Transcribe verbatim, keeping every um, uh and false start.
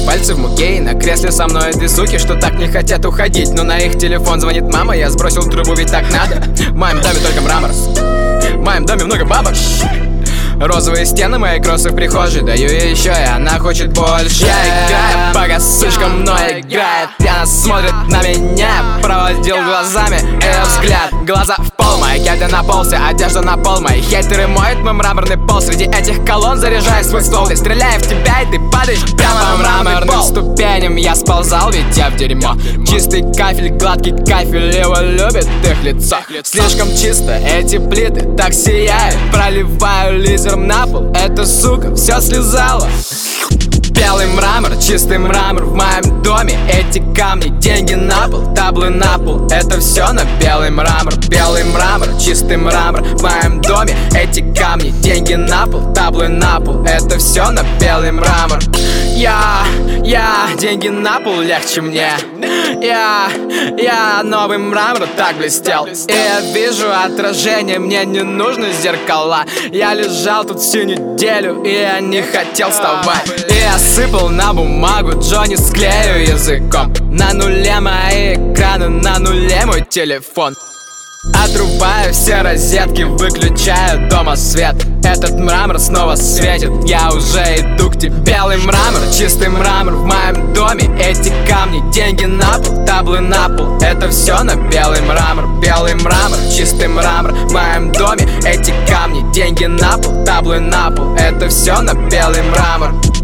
пальцы в муке, и на кресле со мной две суки, что так не хотят уходить. Но на их телефон звонит мама, я сбросил трубу, ведь так надо. В моем доме только мрамор, в моем доме много бабок. Розовые стены, мои кроссы в прихожей. Даю ей еще, и она хочет больше. Я играю, пока сучка мной играет. И она смотрит на меня, проводил глазами ее взгляд. Глаза в пол, мои кеды на пол, вся одежда на пол. Мои хейтеры моют мой мраморный пол. Среди этих колонн заряжаю свой ствол. И стреляю в тебя, и ты падаешь прямо по мраморным ступеням. Я сползал, ведь я в дерьмо. Чистый кафель, гладкий кафель, его любит их лицо. Слишком чисто, эти плиты так сияют. Проливаю лизер на пол, эта сука все слезала. Белый мрамор, чистый мрамор в моем доме. Эти камни, деньги на пол, таблы на пол. Это все на белый мрамор. Белый мрамор, чистый мрамор в моем доме. Эти камни, деньги на пол, таблы на пол. Это все на белый мрамор. Я, я, деньги на пол легче мне. Я, я новый мрамор так блестел. И я вижу отражение, мне не нужны зеркала. Я лежал тут всю неделю, и я не хотел вставать. И я сыпал на бумагу, Джонни склею языком. На нуле мои экраны, на нуле мой телефон. Отрубаю все розетки, выключаю дома свет. Этот мрамор снова светит, я уже иду к тебе. Белый мрамор, чистый мрамор в моем доме. Эти камни, деньги на пол, таблы на пол. Это все на белый мрамор. Белый мрамор, чистый мрамор в моем доме. Эти камни, деньги на пол, таблы на пол. Это все на белый мрамор.